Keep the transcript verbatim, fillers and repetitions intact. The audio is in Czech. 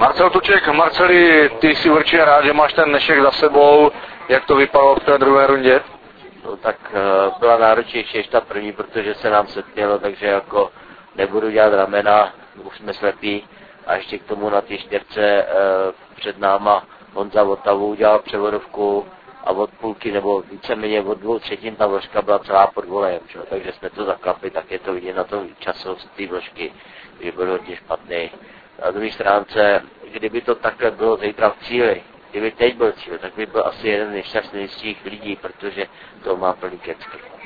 Marcel Tuček, Marceli, ty jsi určitě rád, že máš ten dnešek za sebou. Jak to vypadalo v té druhé rundě? No tak uh, byla náročnější než ta první, protože se nám setmělo, takže jako nebudu dělat ramena, už jsme slepí. A ještě k tomu na té čtyřce uh, před náma Honza Votavu udělal převodovku a od půlky nebo víceméně od dvou třetin ta vložka byla celá pod volejem, čo? Takže jsme to zaklapli, tak je to vidět na tom času z té vložky, že byl hodně špatný. Na druhé stránce, kdyby to takhle bylo zítra v cíli, kdyby teď byl cíl, tak by byl asi jeden z nejšťastnějších lidí, protože to má plný kecky.